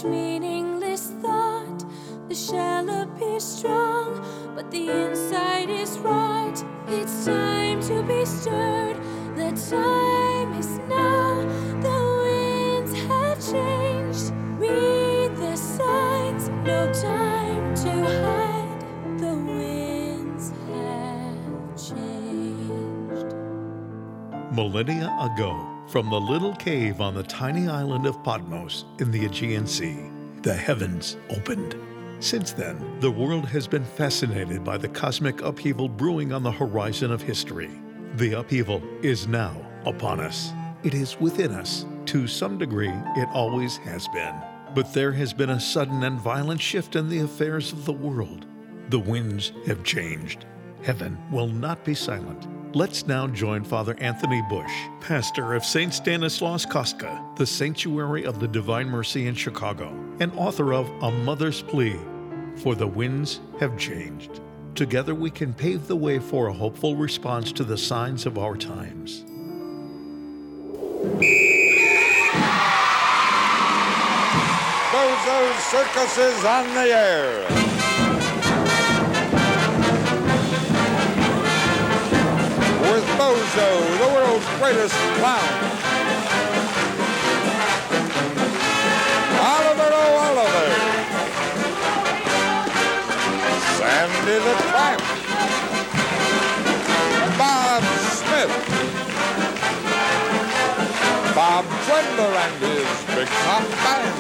meaningless thought. The shell appears strong, but the inside is rot. It's time to be stirred. The time is now. The winds have changed. Read the signs. No time to hide. The winds have changed. Millennia ago, from the little cave on the tiny island of Patmos in the Aegean Sea, the heavens opened. Since then, the world has been fascinated by the cosmic upheaval brewing on the horizon of history. The upheaval is now upon us. It is within us. To some degree, it always has been. But there has been a sudden and violent shift in the affairs of the world. The winds have changed. Heaven will not be silent. Let's now join Father Anthony Bush, pastor of St. Stanislaus Kostka, the Sanctuary of the Divine Mercy in Chicago, and author of A Mother's Plea, For the Winds Have Changed. Together we can pave the way for a hopeful response to the signs of our times. Bozo's Circus is on the air. With Bozo, the world's greatest clown. Oliver, oh Oliver. Sandy the Tramp. Bob Smith. Bob Trendler and his big top band.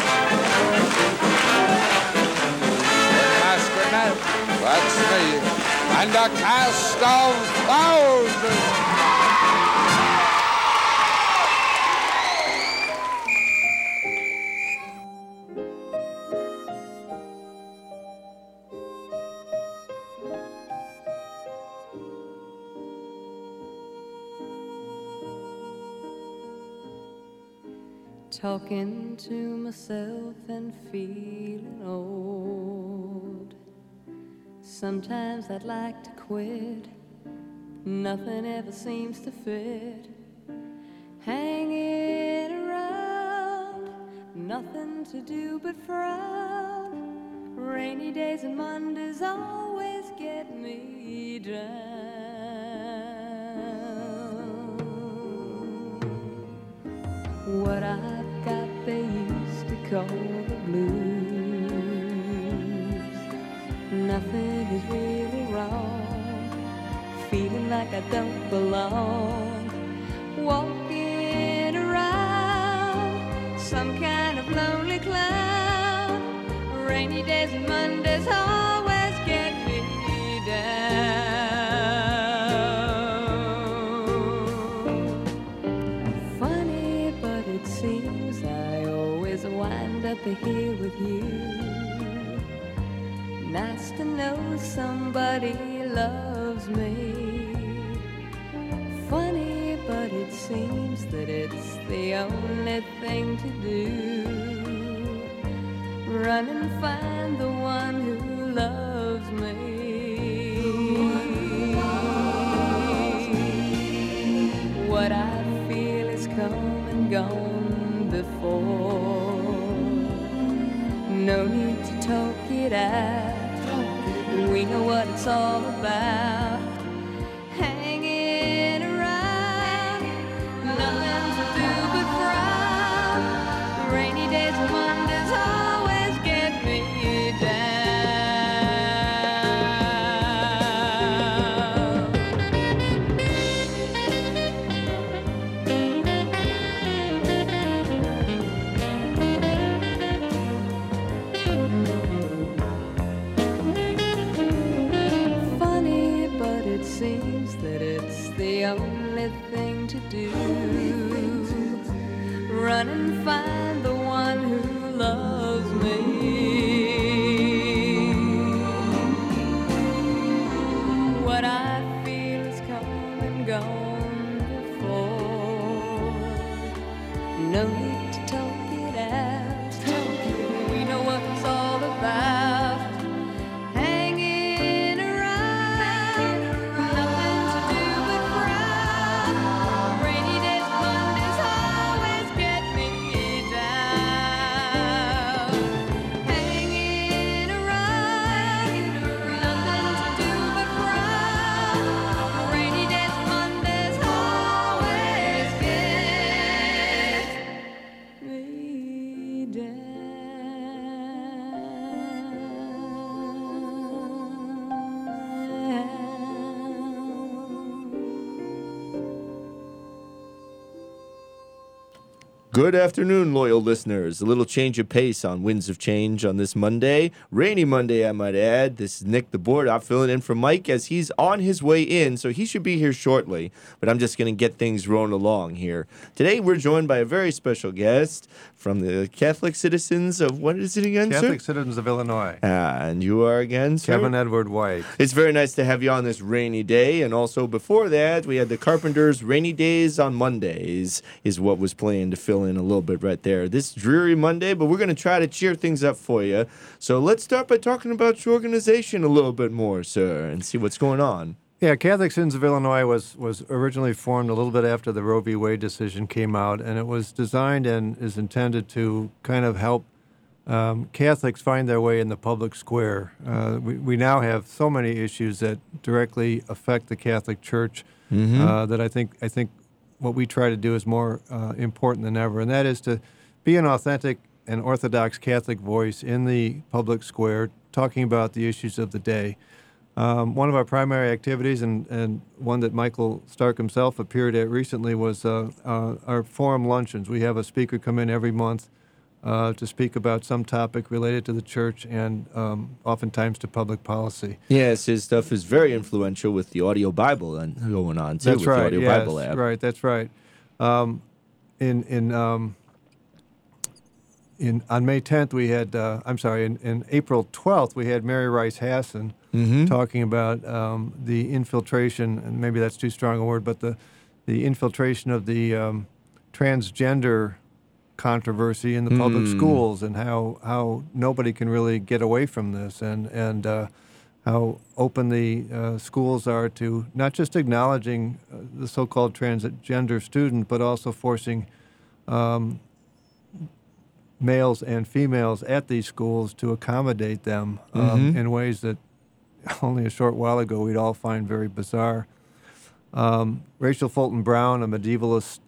Master Nat, that's me. And a cast of thousands. Talking to myself and feeling old. Sometimes I'd like to quit. Nothing ever seems to fit. Hanging around, nothing to do but frown. Rainy days and Mondays always get me down. What I've got they used to call the blues. Nothing is really wrong. Feeling like I don't belong. Walking around some kind of lonely cloud. Rainy days and Mondays always get me down. Funny, but it seems I always wind up here with you. Nice to know somebody loves me. Funny, but it seems that it's the only thing to do. Run and find the one who loves me. What I feel is come and gone before. No need to talk it out. We know what it's all about. Hanging around, nothing to do but frown. Rainy days and Mondays always get me down. Seems that it's the only thing to do. Run and find the one who loves me. What I feel is come and gone before. No need to talk it out. We know what it's all about. Rainy days, Mondays always get me down. Good afternoon, loyal listeners. A little change of pace on Winds of Change on this Monday. Rainy Monday, I might add. This is Nick the Board. I'm filling in for Mike as he's on his way in, so he should be here shortly. But I'm just going to get things rolling along here. Today, we're joined by a very special guest from the Catholic Citizens of, what is it again, Catholic sir? Citizens of Illinois. And you are again, sir? Kevin Edward White. It's very nice to have you on this rainy day. And also before that, we had the Carpenters' Rainy Days on Mondays is what was playing to fill in a little bit right there. This dreary Monday, but we're going to try to cheer things up for you. So let's start by talking about your organization a little bit more, sir, and see what's going on. Yeah, Catholic Citizens of Illinois was originally formed a little bit after the Roe v. Wade decision came out, and it was designed and is intended to kind of help Catholics find their way in the public square. We now have so many issues that directly affect the Catholic Church that I think what we try to do is more important than ever, and that is to be an authentic and orthodox Catholic voice in the public square, talking about the issues of the day. One of our primary activities, and one that Michael Stark himself appeared at recently, was our forum luncheons. We have a speaker come in every month to speak about some topic related to the church and oftentimes to public policy. Yes, his stuff is very influential with the audio Bible and going on, too, That's with right. the audio Yes, Bible app. right. That's right. On May 10th, we had, in April 12th, we had Mary Rice Hassan talking about the infiltration, and maybe that's too strong a word, but the infiltration of the transgender controversy in the public schools, and how nobody can really get away from this, and how open the schools are to not just acknowledging the so-called transgender student, but also forcing males and females at these schools to accommodate them in ways that only a short while ago we'd all find very bizarre. Rachel Fulton Brown, a medievalist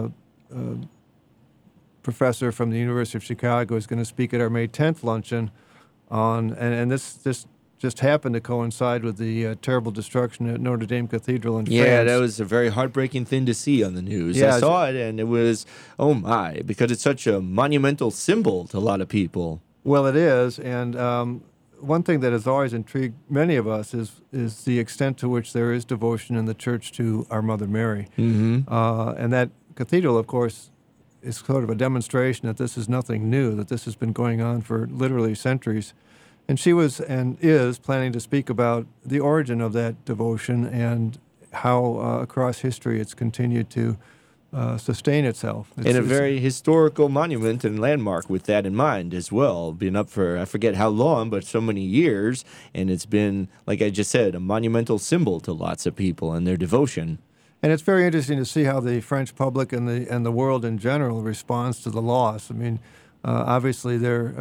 professor from the University of Chicago, is going to speak at our May 10th luncheon on, and this just happened to coincide with the terrible destruction at Notre Dame Cathedral in France. Yeah, that was a very heartbreaking thing to see on the news. Yeah, I saw it, and it was, oh my, because it's such a monumental symbol to a lot of people. Well, it is, and one thing that has always intrigued many of us is the extent to which there is devotion in the church to our Mother Mary. And that cathedral, of course, is sort of a demonstration that this is nothing new, that this has been going on for literally centuries. And she was and is planning to speak about the origin of that devotion and how across history it's continued to sustain itself. And a very historical monument and landmark with that in mind as well. Been up for, I forget how long, but so many years. And it's been, like I just said, a monumental symbol to lots of people and their devotion. And it's very interesting to see how the French public and the world in general responds to the loss. I mean, obviously,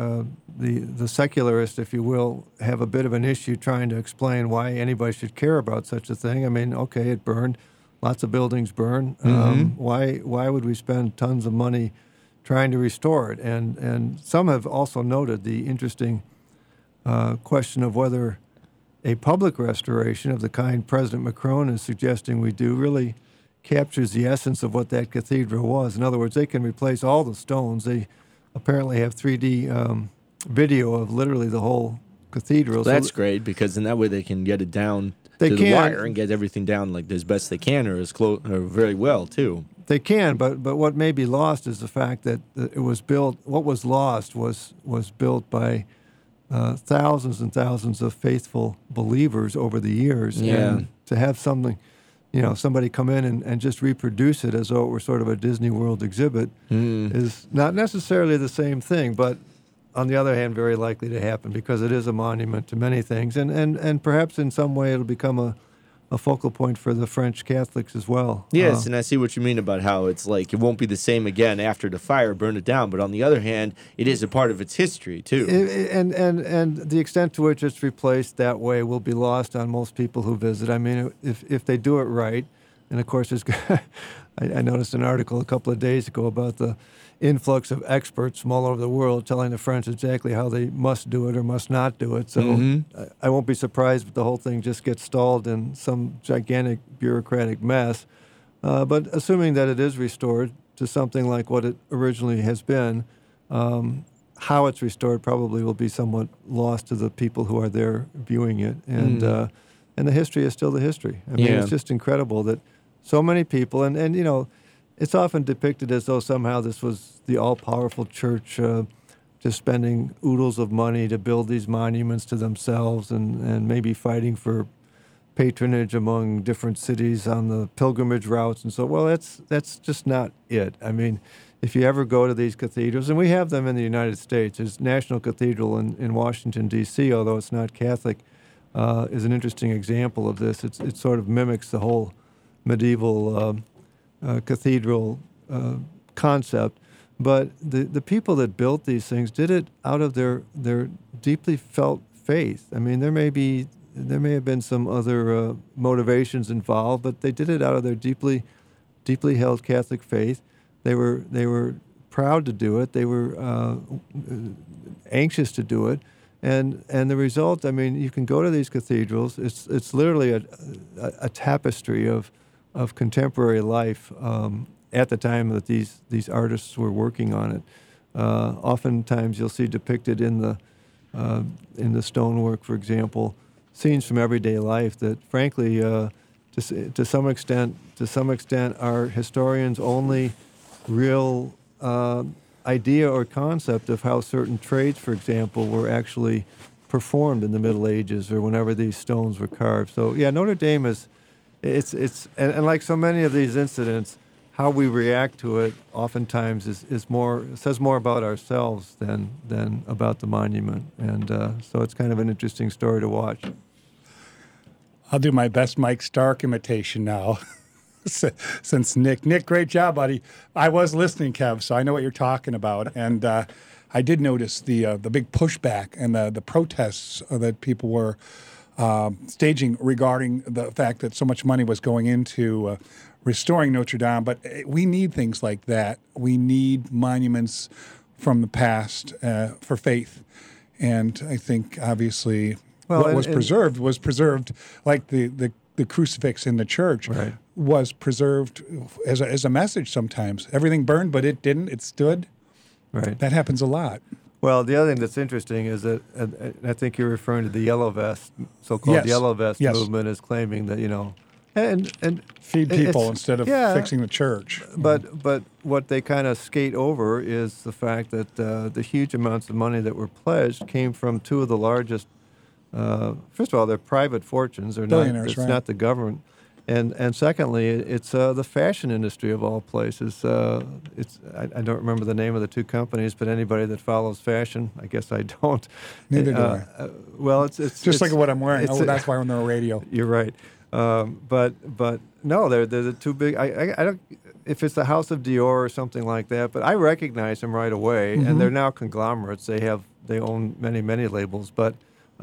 the secularists, if you will, have a bit of an issue trying to explain why anybody should care about such a thing. I mean, okay, it burned. Lots of buildings burn. Why would we spend tons of money trying to restore it? And some have also noted the interesting question of whether a public restoration of the kind President Macron is suggesting we do really captures the essence of what that cathedral was. In other words, they can replace all the stones. They apparently have 3D video of literally the whole cathedral. That's great, because in that way they can get it down to the wire and get everything down like as best they can, or as close, or very well too. They can, but what may be lost is the fact that it was built. What was lost was built by thousands and thousands of faithful believers over the years. Yeah. And to have something, somebody come in and just reproduce it as though it were sort of a Disney World exhibit is not necessarily the same thing, but on the other hand, very likely to happen because it is a monument to many things. And perhaps in some way it'll become a focal point for the French Catholics as well. Yes, and I see what you mean about how it's like it won't be the same again after the fire burned it down. But on the other hand, it is a part of its history too. And the extent to which it's replaced that way will be lost on most people who visit. I mean, if they do it right, and of course, I noticed an article a couple of days ago about the influx of experts from all over the world telling the French exactly how they must do it or must not do it. So I won't be surprised if the whole thing just gets stalled in some gigantic bureaucratic mess. But assuming that it is restored, to something like what it originally has been. How it's restored probably will be somewhat lost to the people who are there viewing it, and the history is still the history. I mean, it's just incredible that so many people, and you know, it's often depicted as though somehow this was the all-powerful church just spending oodles of money to build these monuments to themselves, and maybe fighting for patronage among different cities on the pilgrimage routes, and so, well, that's just not it. I mean, if you ever go to these cathedrals, and we have them in the United States, there's National Cathedral in Washington, D.C., although it's not Catholic, is an interesting example of this. It sort of mimics the whole medieval cathedral concept, but the people that built these things did it out of their deeply felt faith. I mean, there may have been some other motivations involved, but they did it out of their deeply held Catholic faith. They were proud to do it. They were anxious to do it, and the result. I mean, you can go to these cathedrals. It's literally a tapestry of contemporary life at the time that these artists were working on it. Oftentimes, you'll see depicted in the stonework, for example, scenes from everyday life that, frankly, to some extent, are historians' only real idea or concept of how certain trades, for example, were actually performed in the Middle Ages or whenever these stones were carved. So, yeah, Notre Dame is, and like so many of these incidents, how we react to it oftentimes says more about ourselves than about the monument, and so it's kind of an interesting story to watch. I'll do my best Mike Stark imitation now. Since Nick, great job, buddy. I was listening, Kev, so I know what you're talking about, and I did notice the big pushback and the protests that people were staging regarding the fact that so much money was going into restoring Notre Dame. But we need things like that. We need monuments from the past for faith, and I think obviously what was preserved, like the crucifix in the church. Right. Was preserved as a message sometimes. Everything burned, but it didn't. It stood. Right. That happens a lot. Well, the other thing that's interesting is that I think you're referring to the Yellow Vest, so-called Yellow Vest movement is claiming that, you know, and feed people instead of fixing the church. But what they kind of skate over is the fact that the huge amounts of money that were pledged came from two of the largest. First of all, they're private fortunes. They're billionaires, it's not the government. And secondly, it's the fashion industry of all places. I don't remember the name of the two companies, but anybody that follows fashion, I guess I don't. Neither do I. Well, it's just like what I'm wearing. That's why I'm on the radio. You're right. But no, they're the two big. I don't. If it's the House of Dior or something like that, but I recognize them right away, and they're now conglomerates. They own many labels, but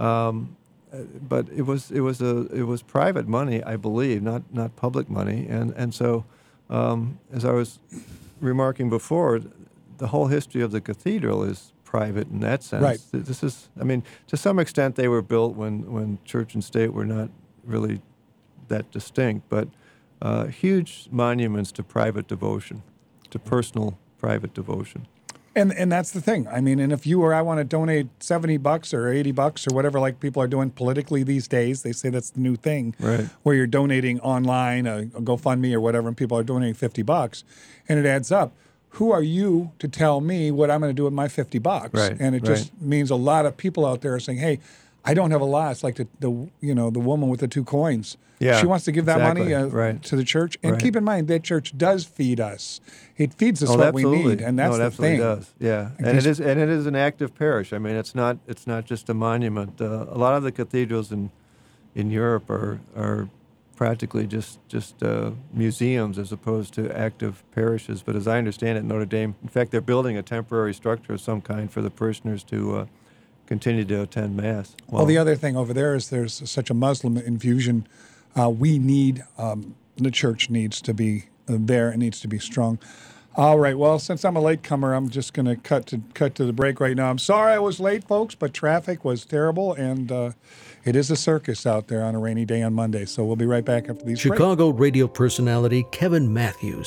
it was private money, I believe, not public money, and so as I was remarking before, the whole history of the cathedral is private in that sense. Right. This is, I mean, to some extent they were built when church and state were not really that distinct, but huge monuments to private devotion, to personal private devotion. And that's the thing. I mean, and if you or I want to donate $70 or $80 or whatever, like people are doing politically these days, they say that's the new thing, right? Where you're donating online, a GoFundMe or whatever, and people are donating $50, and it adds up. Who are you to tell me what I'm going to do with my $50? Right. And it just means a lot of people out there are saying, "Hey, I don't have a lot." It's like the woman with the 2 coins. Yeah, she wants to give that money to the church. And keep in mind, that church does feed us. It feeds us what we need, and that's the thing. It does. Yeah, and it is an active parish. I mean, it's not just a monument. A lot of the cathedrals in Europe are practically just museums as opposed to active parishes. But as I understand it, Notre Dame, in fact, they're building a temporary structure of some kind for the parishioners to continue to attend Mass. Well, the other thing over there is there's such a Muslim infusion. We need, the church needs to be there. It needs to be strong. All right. Well, since I'm a latecomer, I'm just going to cut to the break right now. I'm sorry I was late, folks, but traffic was terrible, and it is a circus out there on a rainy day on Monday. So we'll be right back after these Chicago radio personality Kevin Matthews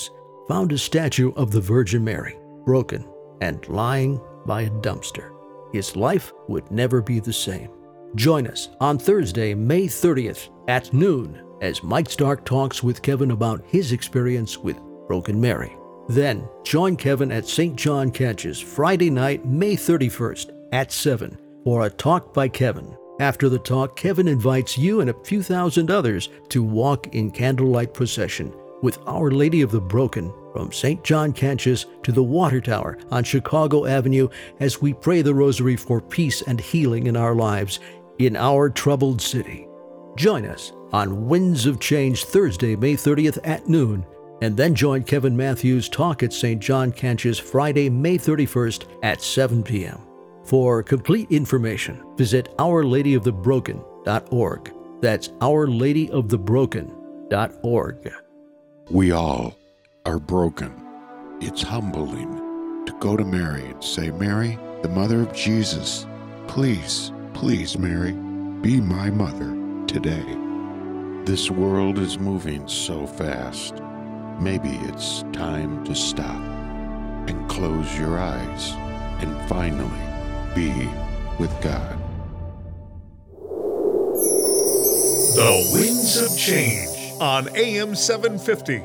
found a statue of the Virgin Mary, broken and lying by a dumpster. His life would never be the same. Join us on Thursday, May 30th at noon as Mike Stark talks with Kevin about his experience with Broken Mary. Then join Kevin at St. John Catches Friday night, May 31st at 7 for a talk by Kevin. After the talk, Kevin invites you and a few thousand others to walk in candlelight procession with Our Lady of the Broken from St. John Catches to the Water Tower on Chicago Avenue as we pray the rosary for peace and healing in our lives in our troubled city. Join us on Winds of Change Thursday, May 30th at noon, and then join Kevin Matthews' talk at St. John Catches Friday, May 31st at 7 p.m. For complete information, visit OurLadyOfTheBroken.org. That's OurLadyOfTheBroken.org. We all are broken. It's humbling to go to Mary and say, Mary, the mother of Jesus, please, please, Mary, be my mother today. This world is moving so fast. Maybe it's time to stop and close your eyes and finally be with God. The Winds of Change on AM 750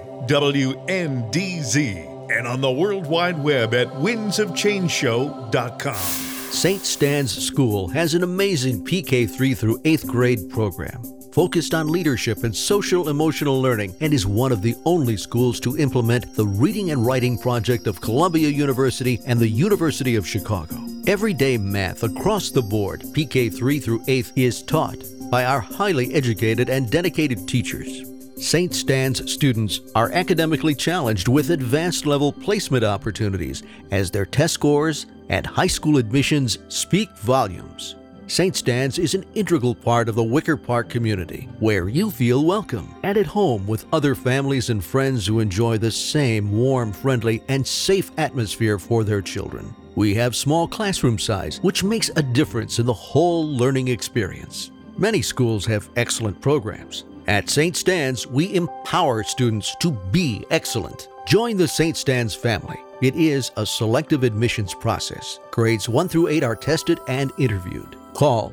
WNDZ and on the World Wide Web at windsofchangeshow.com. St. Stan's School has an amazing PK3 through 8th grade program focused on leadership and social-emotional learning, and is one of the only schools to implement the Reading and Writing Project of Columbia University and the University of Chicago. Everyday math across the board, PK3 through 8th, is taught by our highly educated and dedicated teachers. St. Stan's students are academically challenged with advanced level placement opportunities as their test scores and high school admissions speak volumes. St. Stan's is an integral part of the Wicker Park community, where you feel welcome and at home with other families and friends who enjoy the same warm, friendly, and safe atmosphere for their children. We have small classroom size, which makes a difference in the whole learning experience. Many schools have excellent programs. At St. Stan's, we empower students to be excellent. Join the St. Stan's family. It is a selective admissions process. Grades 1 through 8 are tested and interviewed. Call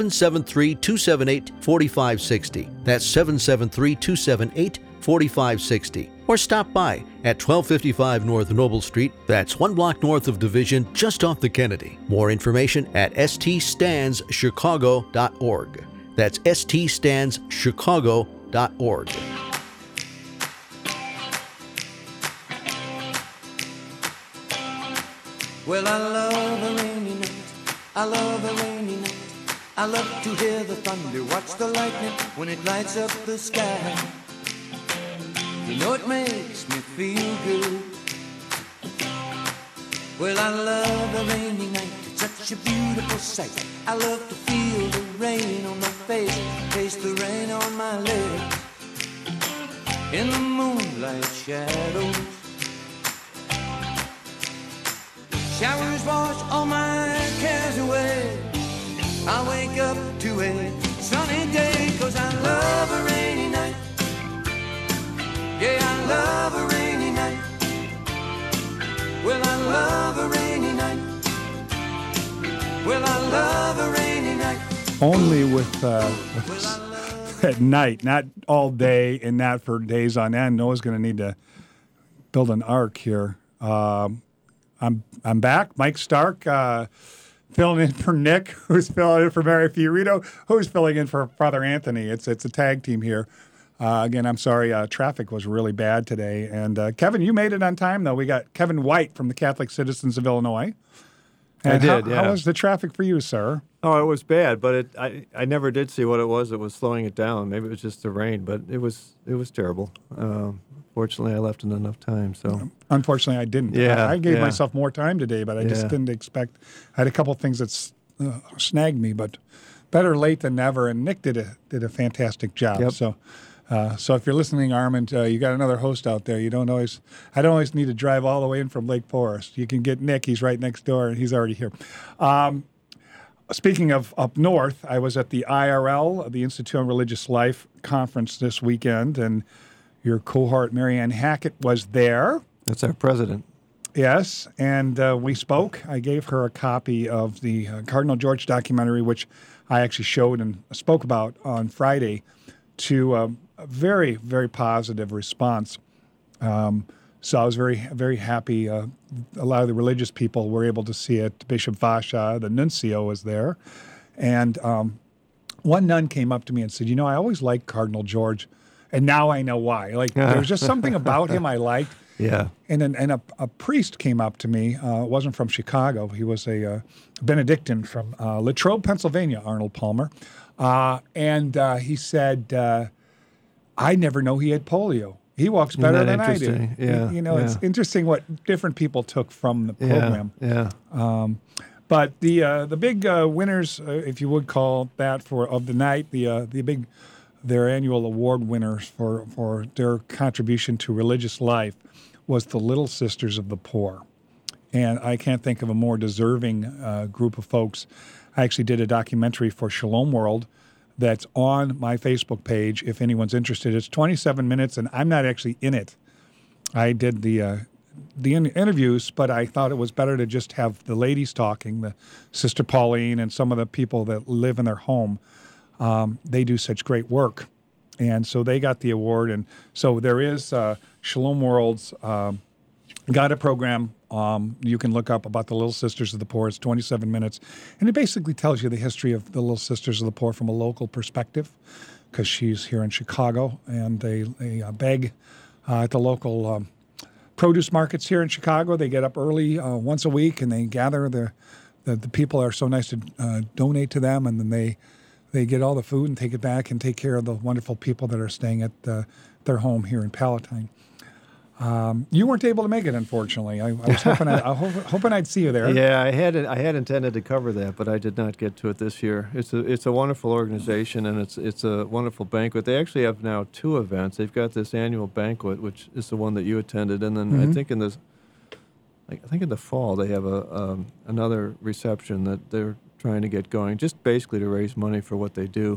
773-278-4560. That's 773-278-4560. Or stop by at 1255 North Noble Street. That's 1 block north of Division, just off the Kennedy. More information at ststandschicago.org. That's ststandschicago.org. Well, I love a rainy night. I love a rainy night. I love to hear the thunder, watch the lightning when it lights up the sky. You know it makes me feel good. Well, I love a rainy night. It's such a beautiful sight. I love to feel the rain on my face, taste the rain on my lips. In the moonlight shadows, showers wash all my cares away. I wake up to a sunny day, 'cause I love a rainy night. Yeah, I love a rainy night. Well, I love a rainy night. Well, I love a rainy night. Only with at night, not all day and not for days on end. Noah's going to need to build an ark here. I'm back. Mike Stark filling in for Nick, who's filling in for Mary Fiorito, who's filling in for Father Anthony. It's a tag team here. Again, I'm sorry, traffic was really bad today. And Kevin, you made it on time, though. We got Kevin White from the Catholic Citizens of Illinois. And I did, yeah. How was the traffic for you, sir? Oh, it was bad, but I never did see what it was that was slowing it down. Maybe it was just the rain, but it was terrible. Fortunately, I left in enough time. So unfortunately, I didn't. Yeah, I gave myself more time today, but I just didn't expect. I had a couple of things that snagged me, but better late than never. And Nick did a fantastic job. Yep. So if you're listening, Armand, you got another host out there. I don't always need to drive all the way in from Lake Forest. You can get Nick. He's right next door, and he's already here. Speaking of up north, I was at the IRL, the Institute on Religious Life conference this weekend, and your cohort, Marianne Hackett, was there. That's our president. Yes, and we spoke. I gave her a copy of the Cardinal George documentary, which I actually showed and spoke about on Friday, to a very, very positive response. So I was very, very happy. A lot of the religious people were able to see it. Bishop Vasha, the nuncio, was there. And one nun came up to me and said, you know, I always liked Cardinal George, and now I know why. Like, there was just something about him I liked. Yeah. And a priest came up to me. Wasn't from Chicago. He was a Benedictine from Latrobe, Pennsylvania, Arnold Palmer. And he said, I never know he had polio. He walks better than I do. Yeah, you know, it's interesting what different people took from the program. Yeah. But the big winners, if you would call that of the night, their annual award winners for their contribution to religious life was the Little Sisters of the Poor. And I can't think of a more deserving group of folks. I actually did a documentary for Shalom World that's on my Facebook page if anyone's interested. It's 27 minutes, and I'm not actually in it. I did the interviews, but I thought it was better to just have the ladies talking, the Sister Pauline and some of the people that live in their home. They do such great work. And so they got the award. And so there is Shalom World's got a program you can look up about the Little Sisters of the Poor. It's 27 minutes. And it basically tells you the history of the Little Sisters of the Poor from a local perspective, because she's here in Chicago, and they beg at the local produce markets here in Chicago. They get up early once a week, and they gather. The people are so nice to donate to them, and then they get all the food and take it back and take care of the wonderful people that are staying at their home here in Palatine. You weren't able to make it, unfortunately. I was hoping I'd see you there. Yeah, I had intended to cover that, but I did not get to it this year. It's a wonderful organization, and it's a wonderful banquet. They actually have now 2 events. They've got this annual banquet, which is the one that you attended, and then I think in the fall they have another reception that they're trying to get going, just basically to raise money for what they do.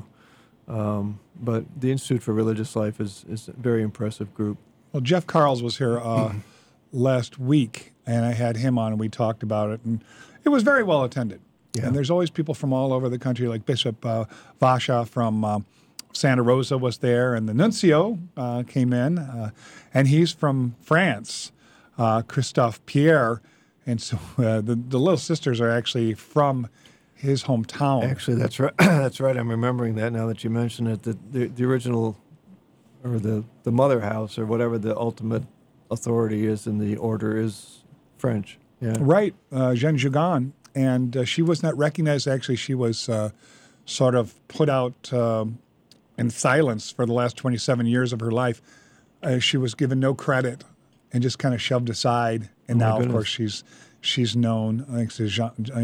But the Institute for Religious Life is a very impressive group. Well, Jeff Carls was here last week, and I had him on, and we talked about it, and it was very well attended. Yeah. And there's always people from all over the country, like Bishop Vasha from Santa Rosa was there, and the nuncio came in, and he's from France, Christophe Pierre, and so the Little Sisters are actually from his hometown. Actually, that's right. That's right. I'm remembering that now that you mention it. The original, or the mother house, or whatever the ultimate authority is in the order, is French. Yeah. Right, Jeanne Jugan, and she was not recognized. Actually, she was sort of put out in silence for the last 27 years of her life. She was given no credit and just kind of shoved aside. And now, of course, she's known thanks to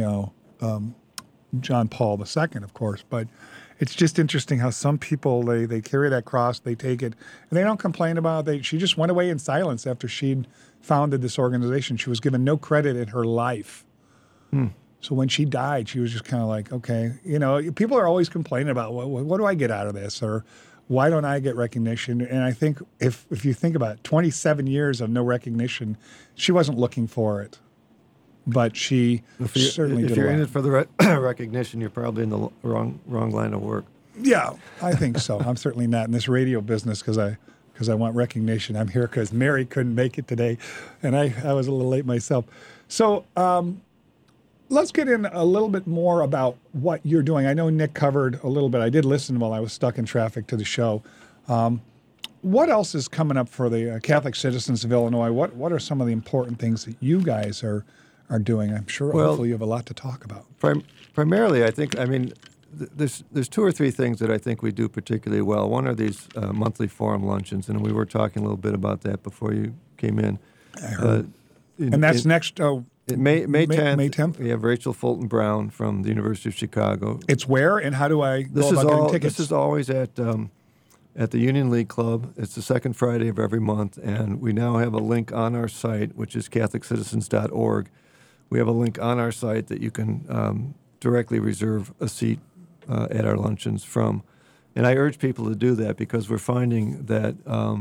John Paul II, of course. But it's just interesting how some people, they carry that cross, they take it, and they don't complain about it. She just went away in silence after she'd founded this organization. She was given no credit in her life. So when she died, she was just kind of like, okay, people are always complaining about, what do I get out of this? Or why don't I get recognition? And I think if you think about it, 27 years of no recognition, she wasn't looking for it. But she certainly did. If you're in it for the recognition, you're probably in the wrong line of work. Yeah, I think so. I'm certainly not in this radio business because I want recognition. I'm here because Mary couldn't make it today, and I was a little late myself. So let's get in a little bit more about what you're doing. I know Nick covered a little bit. I did listen while I was stuck in traffic to the show. What else is coming up for the Catholic Citizens of Illinois? What are some of the important things that you guys are doing? I'm sure hopefully you have a lot to talk about. Primarily, there's 2 or 3 things that I think we do particularly well. One are these monthly forum luncheons, and we were talking a little bit about that before you came in. I heard. And that's next May 10th. May 10th. We have Rachel Fulton Brown from the University of Chicago. It's where, and how do I go about getting tickets? This is always at the Union League Club. It's the second Friday of every month, and we now have a link on our site, which is CatholicCitizens.org. We have a link on our site that you can directly reserve a seat at our luncheons from. And I urge people to do that because we're finding that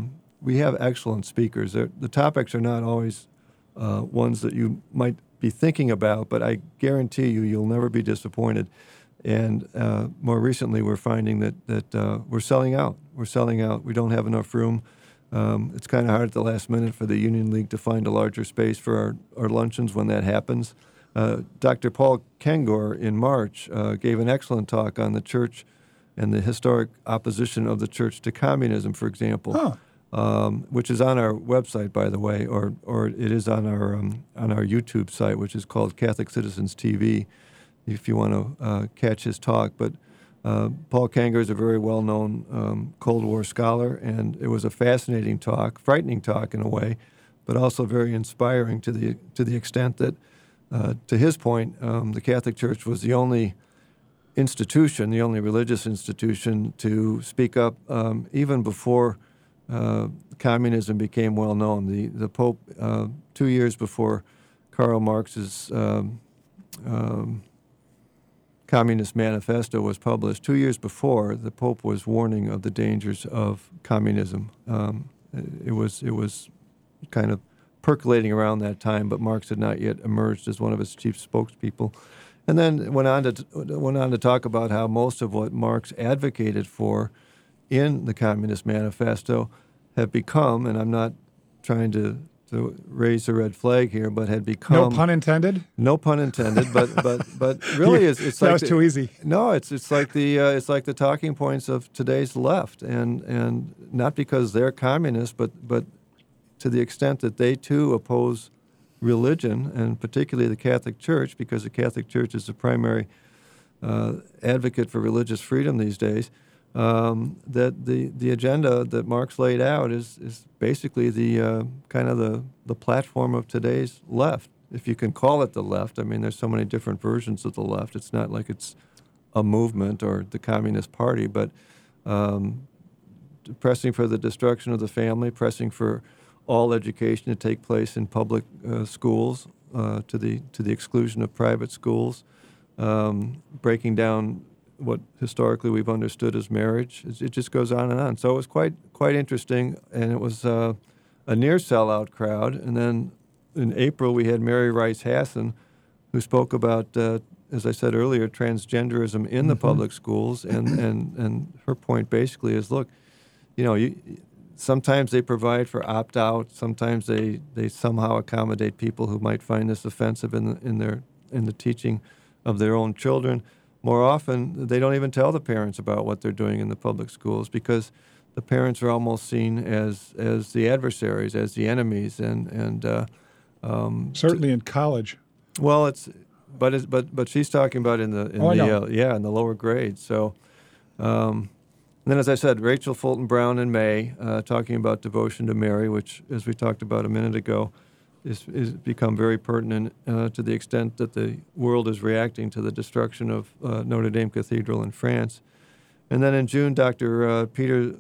we have excellent speakers. The topics are not always ones that you might be thinking about, but I guarantee you'll never be disappointed. And more recently, we're finding that we're selling out. We're selling out. We don't have enough room. It's kind of hard at the last minute for the Union League to find a larger space for our luncheons when that happens. Dr. Paul Kengor in March gave an excellent talk on the church and the historic opposition of the church to communism, for example, which is on our website, by the way, or it is on our YouTube site, which is called Catholic Citizens TV, if you want to catch his talk. But Paul Kengor is a very well-known Cold War scholar, and it was a fascinating talk, frightening talk in a way, but also very inspiring to the extent that, to his point, the Catholic Church was the only institution, the only religious institution to speak up even before communism became well known. The Pope, 2 years before Karl Marx's Communist Manifesto was published, 2 years before, the Pope was warning of the dangers of communism. It was kind of percolating around that time, but Marx had not yet emerged as one of his chief spokespeople. And then went on to talk about how most of what Marx advocated for in the Communist Manifesto have become, and I'm not trying to raise a red flag here, but had become. No pun intended. No pun intended, but really, it's like that was too easy. No, it's like the talking points of today's left, and not because they're communists, but to the extent that they too oppose religion, and particularly the Catholic Church, because the Catholic Church is the primary advocate for religious freedom these days. That the agenda that Marx laid out is basically the kind of the platform of today's left, if you can call it the left. I mean, there's so many different versions of the left. It's not like it's a movement or the Communist Party, but pressing for the destruction of the family, pressing for all education to take place in public schools to the exclusion of private schools, breaking down what historically we've understood as marriage. It just goes on and on. So it was quite interesting, and it was a near sellout crowd. And then in April we had Mary Rice Hasson, who spoke about, as I said earlier, transgenderism in the public schools, and her point basically is, look, sometimes they provide for opt-out, sometimes they somehow accommodate people who might find this offensive in the teaching of their own children. More often, they don't even tell the parents about what they're doing in the public schools, because the parents are almost seen as the adversaries, as the enemies, and certainly in college. Well, but she's talking about in the lower grades. So, and then, as I said, Rachel Fulton Brown in May talking about devotion to Mary, which, as we talked about a minute ago, is become very pertinent to the extent that the world is reacting to the destruction of Notre Dame Cathedral in France. And then in June, Dr. Peter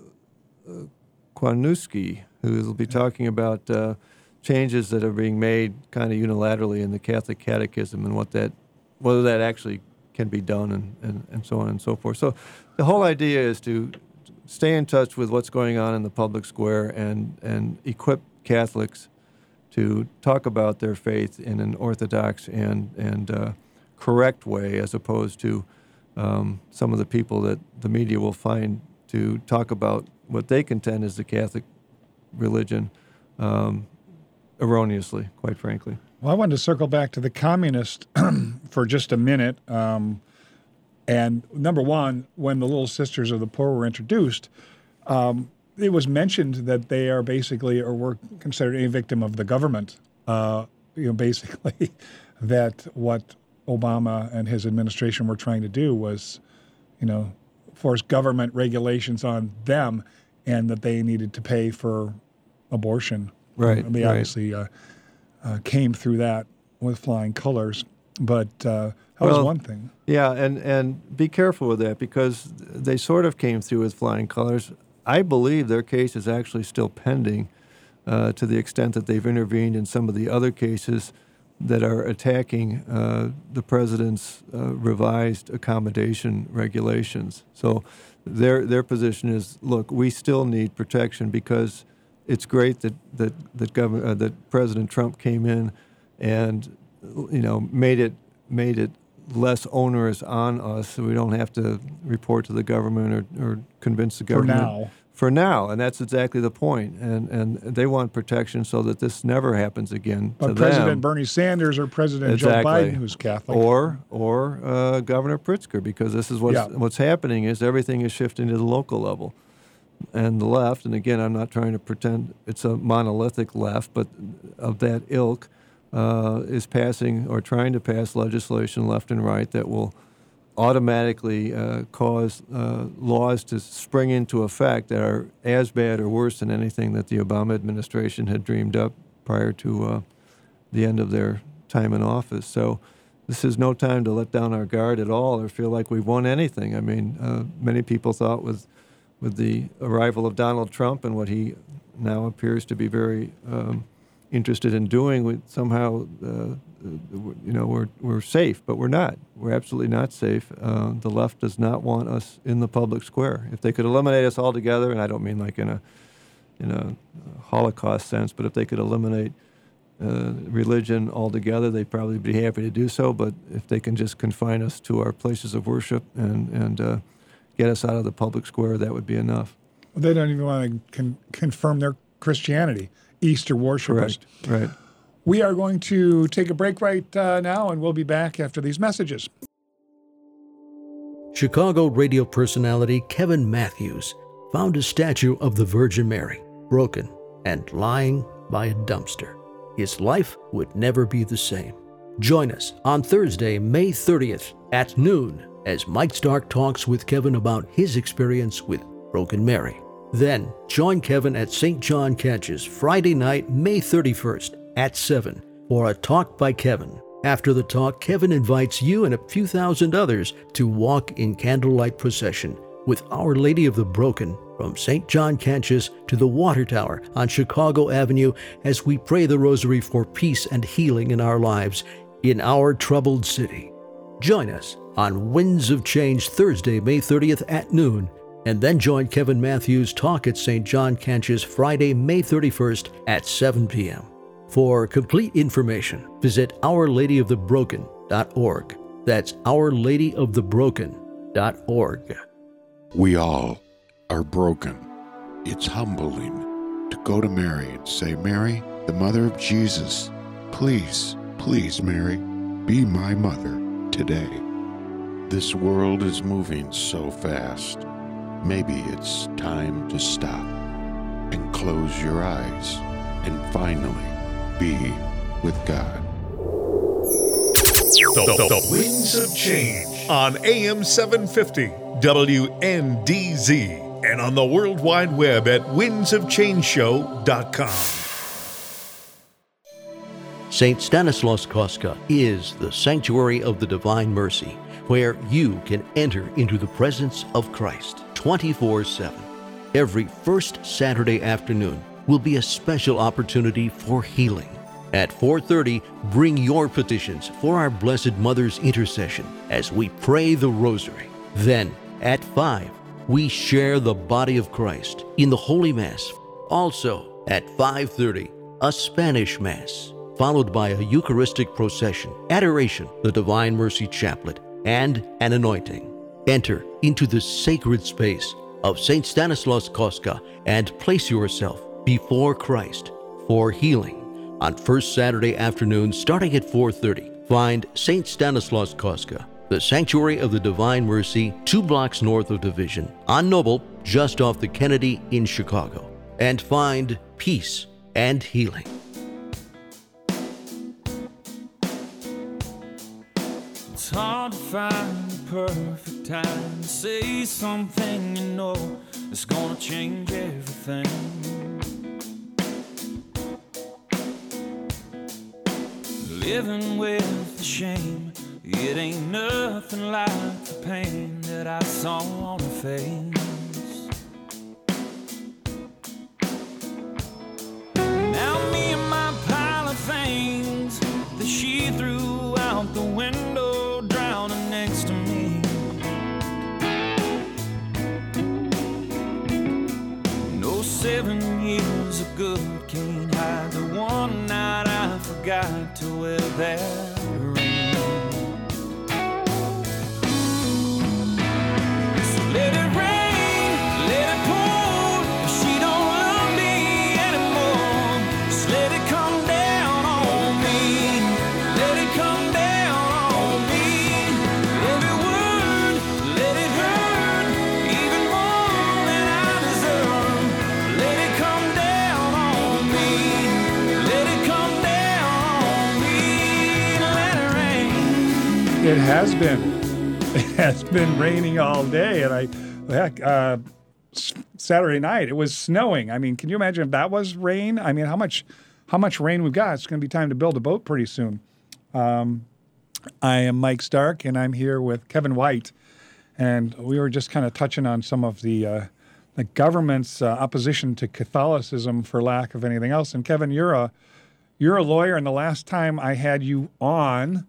Kwanuski, who will be talking about changes that are being made kind of unilaterally in the Catholic Catechism and whether that actually can be done and so on and so forth. So the whole idea is to stay in touch with what's going on in the public square and equip Catholics to talk about their faith in an orthodox and correct way, as opposed to some of the people that the media will find to talk about what they contend is the Catholic religion erroneously, quite frankly. Well, I wanted to circle back to the communist for just a minute. And number one, when the Little Sisters of the Poor were introduced, it was mentioned that they are basically, or were considered a victim of the government. Basically, that what Obama and his administration were trying to do was, force government regulations on them, and that they needed to pay for abortion. Right. They obviously came through that with flying colors, but that was one thing. Yeah, and be careful with that, because they sort of came through with flying colors. I believe their case is actually still pending to the extent that they've intervened in some of the other cases that are attacking the president's revised accommodation regulations. So their position is, look, we still need protection because it's great that President Trump came in and made it less onerous on us, so we don't have to report to the government or convince the government. For now, and that's exactly the point. And they want protection so that this never happens again to President them. Bernie Sanders or President Joe Biden, who's Catholic. Or Governor Pritzker, because this is what's happening is everything is shifting to the local level. And the left, and again, I'm not trying to pretend it's a monolithic left, but of that ilk, is passing or trying to pass legislation left and right that will automatically cause laws to spring into effect that are as bad or worse than anything that the Obama administration had dreamed up prior to the end of their time in office. So this is no time to let down our guard at all or feel like we've won anything. I mean, many people thought with the arrival of Donald Trump and what he now appears to be very interested in doing, somehow we're safe, but we're not. We're absolutely not safe. The left does not want us in the public square. If they could eliminate us altogether, and I don't mean like in a Holocaust sense, but if they could eliminate religion altogether, they'd probably be happy to do so. But if they can just confine us to our places of worship and get us out of the public square, that would be enough. Well, they don't even want to confirm their Christianity. Easter worshipers. Right. We are going to take a break right now, and we'll be back after these messages. Chicago radio personality Kevin Matthews found a statue of the Virgin Mary, broken and lying by a dumpster. His life would never be the same. Join us on Thursday, May 30th at noon as Mike Stark talks with Kevin about his experience with Broken Mary. Then, join Kevin at St. John Catches Friday night, May 31st at 7 for a Talk by Kevin. After the talk, Kevin invites you and a few thousand others to walk in candlelight procession with Our Lady of the Broken from St. John Catches to the Water Tower on Chicago Avenue as we pray the rosary for peace and healing in our lives in our troubled city. Join us on Winds of Change Thursday, May 30th at noon. And then join Kevin Matthews' talk at St. John Catches Friday, May 31st at 7 p.m. For complete information, visit OurLadyOfTheBroken.org. That's OurLadyOfTheBroken.org. We all are broken. It's humbling to go to Mary and say, Mary, the mother of Jesus, please, please, Mary, be my mother today. This world is moving so fast. Maybe it's time to stop and close your eyes and finally be with God. The Winds of Change on AM 750 WNDZ and on the World Wide Web at windsofchangeshow.com. St. Stanislaus Kostka is the sanctuary of the Divine Mercy, where you can enter into the presence of Christ 24/7. Every first Saturday afternoon will be a special opportunity for healing. At 4:30, bring your petitions for our Blessed Mother's intercession as we pray the Rosary. Then, at 5, we share the body of Christ in the Holy Mass. Also, at 5:30, a Spanish Mass, followed by a Eucharistic procession, adoration, the Divine Mercy Chaplet, and an anointing. Enter into the sacred space of St. Stanislaus Kostka and place yourself before Christ for healing. On first Saturday afternoon, starting at 4:30, find St. Stanislaus Kostka, the Sanctuary of the Divine Mercy, 2 blocks north of Division, on Noble, just off the Kennedy in Chicago, and find peace and healing. It's hard to find the perfect time to say something you know it's gonna change everything. Living with the shame, it ain't nothing like the pain that I saw on her face. Now me and my pile of things that she threw out the window, drowning next to me. No 7 years of good can't hide the one night I forgot to wear that ring. So let it rain, let it pour. If she don't love me anymore, just let it come down on me. Let it come down on me. Every word, let it hurt even more than I deserve. Let it come down on me. Let it come down on me. Let it rain. It has been. It has been raining all day, and Saturday night it was snowing. I mean, can you imagine if that was rain? I mean, how much rain we've got? It's going to be time to build a boat pretty soon. I am Mike Stark, and I'm here with Kevin White, and we were just kind of touching on some of the government's opposition to Catholicism, for lack of anything else. And Kevin, you're a lawyer, and the last time I had you on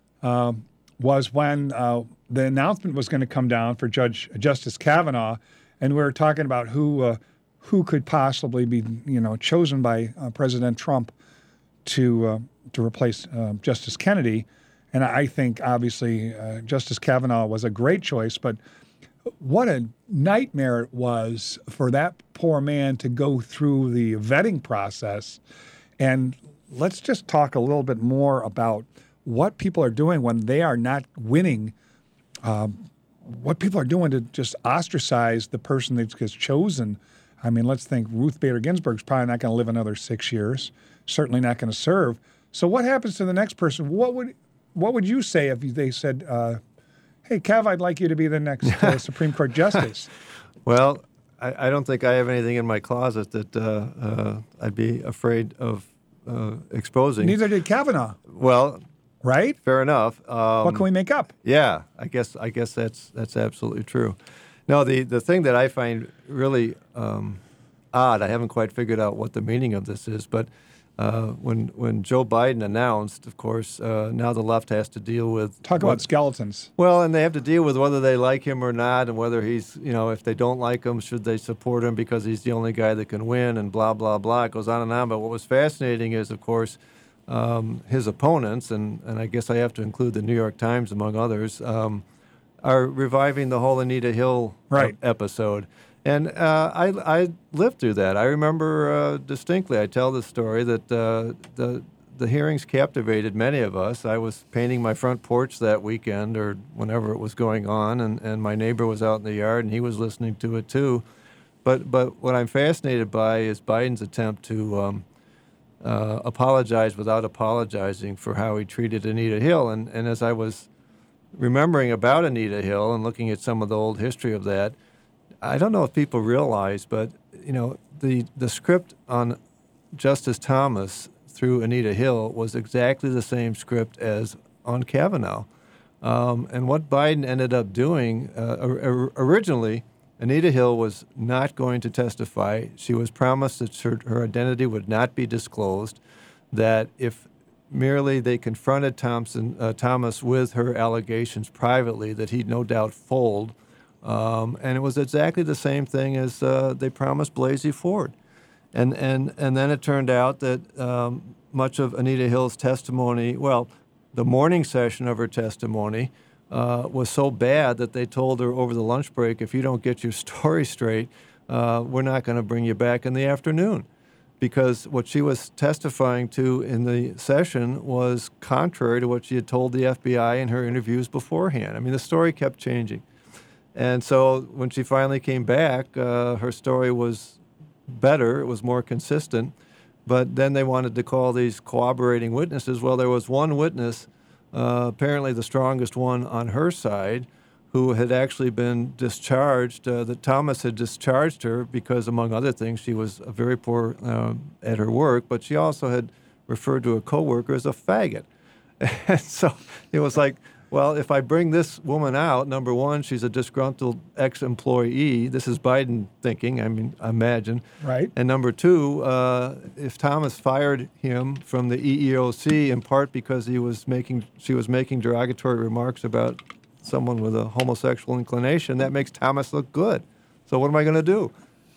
was when the announcement was going to come down for Justice Kavanaugh, and we were talking about who could possibly be chosen by President Trump to replace Justice Kennedy. And I think obviously Justice Kavanaugh was a great choice, but what a nightmare it was for that poor man to go through the vetting process. And let's just talk a little bit more about what people are doing when they are not winning, what people are doing to just ostracize the person that gets chosen. I mean, let's think Ruth Bader Ginsburg's probably not going to live another 6 years, certainly not going to serve. So what happens to the next person? What would you say if they said, hey, Kev, I'd like you to be the next Supreme Court justice? Well, I don't think I have anything in my closet that I'd be afraid of exposing. Neither did Kavanaugh. Well, right? Fair enough. What can we make up? Yeah, I guess that's absolutely true. No, the thing that I find really odd, I haven't quite figured out what the meaning of this is, but when Joe Biden announced, of course, now the left has to deal with... Talk about skeletons. Well, and they have to deal with whether they like him or not, and whether he's, if they don't like him, should they support him because he's the only guy that can win, and blah, blah, blah. It goes on and on. But what was fascinating is, of course, his opponents, and I guess I have to include the New York Times among others, are reviving the whole Anita Hill episode. And I lived through that. I remember distinctly, I tell the story, that the hearings captivated many of us. I was painting my front porch that weekend or whenever it was going on, and my neighbor was out in the yard, and he was listening to it too. But what I'm fascinated by is Biden's attempt to apologize without apologizing for how he treated Anita Hill. And as I was remembering about Anita Hill and looking at some of the old history of that, I don't know if people realize, but the script on Justice Thomas through Anita Hill was exactly the same script as on Kavanaugh. And what Biden ended up doing, originally, Anita Hill was not going to testify. She was promised that her identity would not be disclosed, that if merely they confronted Thomas with her allegations privately, that he'd no doubt fold. And it was exactly the same thing as they promised Blasey Ford. And then it turned out that much of Anita Hill's testimony, well, the morning session of her testimony was so bad that they told her over the lunch break, if you don't get your story straight, we're not going to bring you back in the afternoon. Because what she was testifying to in the session was contrary to what she had told the FBI in her interviews beforehand. I mean, the story kept changing. And so when she finally came back, her story was better. It was more consistent. But then they wanted to call these corroborating witnesses. Well, there was one witness, apparently the strongest one on her side, who had actually been discharged, that Thomas had discharged her because, among other things, she was very poor at her work, but she also had referred to a coworker as a faggot. And so it was like, well, if I bring this woman out, number one, she's a disgruntled ex-employee. This is Biden thinking, I mean, imagine. Right. And number two, if Thomas fired him from the EEOC in part because she was making derogatory remarks about someone with a homosexual inclination, that makes Thomas look good. So what am I going to do?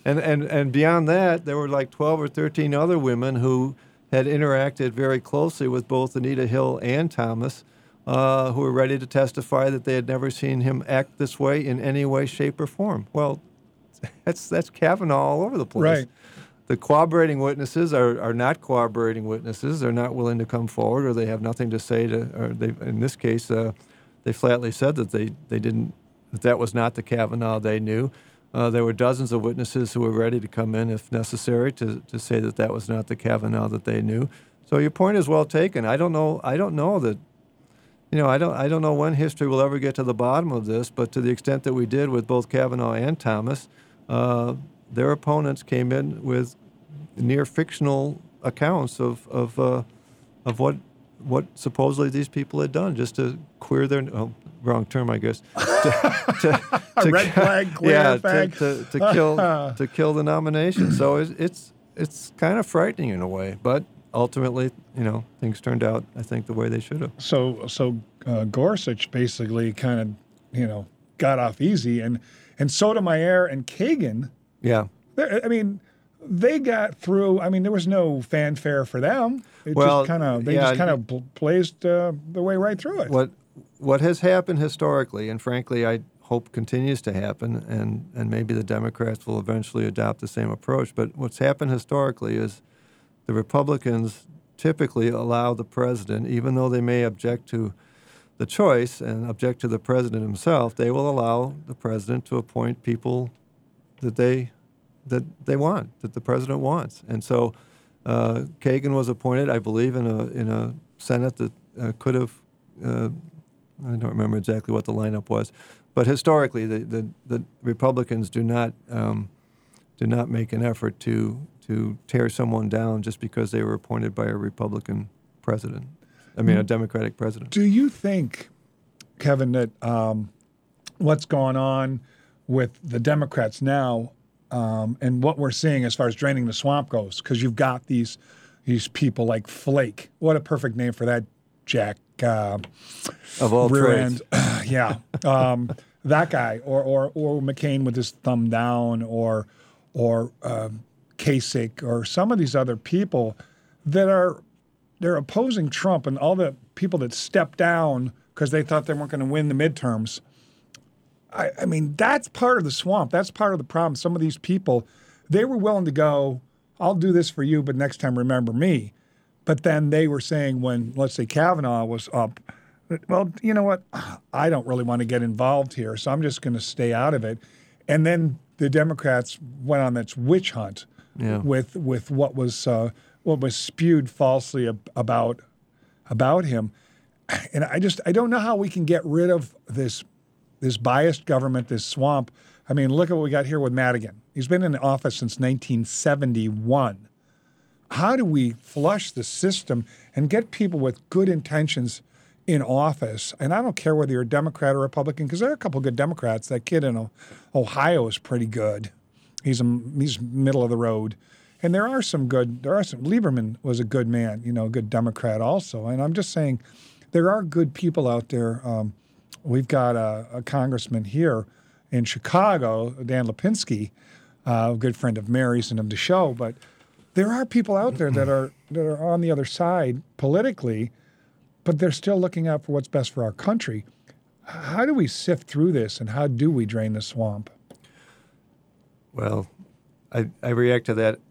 And beyond that, there were like 12 or 13 other women who had interacted very closely with both Anita Hill and Thomas, who were ready to testify that they had never seen him act this way in any way, shape, or form. Well, that's Kavanaugh all over the place. Right. The corroborating witnesses are not corroborating witnesses. They're not willing to come forward, or they have nothing to say to. Or they, in this case, they flatly said that they didn't. That was not the Kavanaugh they knew. There were dozens of witnesses who were ready to come in, if necessary, to say that was not the Kavanaugh that they knew. So your point is well taken. I don't know that. I don't know when history will ever get to the bottom of this, but to the extent that we did with both Kavanaugh and Thomas. Their opponents came in with near fictional accounts of what supposedly these people had done just to queer their wrong term, I guess. To red flag, queer flag. To kill the nomination. So it's kind of frightening in a way, but ultimately, things turned out, I think, the way they should have. So Gorsuch basically kind of got off easy, and Sotomayor and Kagan. Yeah. They got through. There was no fanfare for them. They just kind of blazed their way right through it. What has happened historically, and frankly, I hope continues to happen, and maybe the Democrats will eventually adopt the same approach. But what's happened historically is the Republicans typically allow the president, even though they may object to the choice and object to the president himself, they will allow the president to appoint people that they want, that the president wants. And so Kagan was appointed, I believe, in a Senate that could have, I don't remember exactly what the lineup was, but historically the Republicans do not make an effort to tear someone down just because they were appointed by a Republican president. A Democratic president. Do you think, Kevin, that what's going on with the Democrats now and what we're seeing as far as draining the swamp goes, because you've got these people like Flake. What a perfect name for that, Jack. Of all trades. Yeah. That guy, or McCain with his thumb down, or Kasich, or some of these other people that they're opposing Trump, and all the people that stepped down because they thought they weren't going to win the midterms. That's part of the swamp. That's part of the problem. Some of these people, they were willing to go, I'll do this for you, but next time remember me. But then they were saying when, let's say, Kavanaugh was up, well, you know what? I don't really want to get involved here, so I'm just going to stay out of it. And then the Democrats went on this witch hunt with what was spewed falsely about him. And I don't know how we can get rid of this biased government, this swamp. Look at what we got here with Madigan. He's been in office since 1971. How do we flush the system and get people with good intentions in office? And I don't care whether you're a Democrat or Republican, because there are a couple of good Democrats. That kid in Ohio is pretty good. He's middle of the road. And there are some. Lieberman was a good man, a good Democrat also. And I'm just saying there are good people out there. We've got a congressman here in Chicago, Dan Lipinski, a good friend of Mary's and of the show. But there are people out there that are on the other side politically, but they're still looking out for what's best for our country. How do we sift through this, and how do we drain the swamp? Well, I react to that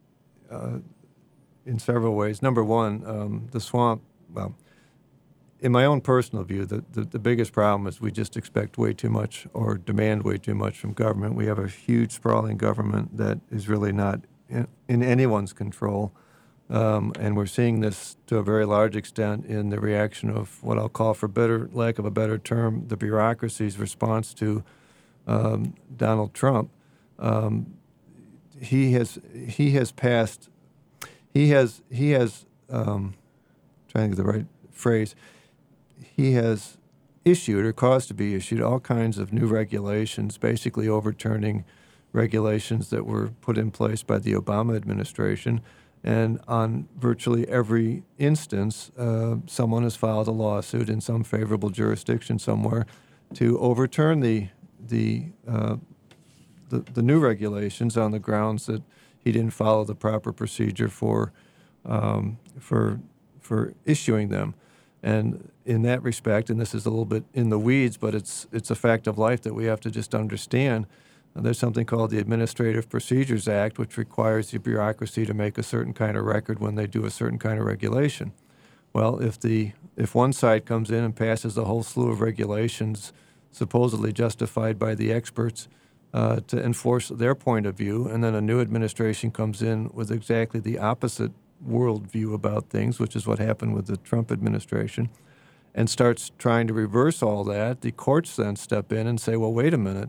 in several ways. Number one, the swamp, well, in my own personal view, the biggest problem is we just expect way too much or demand way too much from government. We have a huge, sprawling government that is really not in anyone's control. And we're seeing this to a very large extent in the reaction of what I'll call, for lack of a better term, the bureaucracy's response to Donald Trump. He has trying to get the right phrase, he has issued or caused to be issued all kinds of new regulations, basically overturning regulations that were put in place by the Obama administration. And on virtually every instance, someone has filed a lawsuit in some favorable jurisdiction somewhere to overturn the the new regulations on the grounds that he didn't follow the proper procedure for issuing them. And in that respect, and this is a little bit in the weeds, but it's a fact of life that we have to just understand. There's something called the Administrative Procedures Act, which requires the bureaucracy to make a certain kind of record when they do a certain kind of regulation. Well, if one side comes in and passes a whole slew of regulations supposedly justified by the experts to enforce their point of view, and then a new administration comes in with exactly the opposite worldview about things, which is what happened with the Trump administration, and starts trying to reverse all that, the courts then step in and say, well, wait a minute,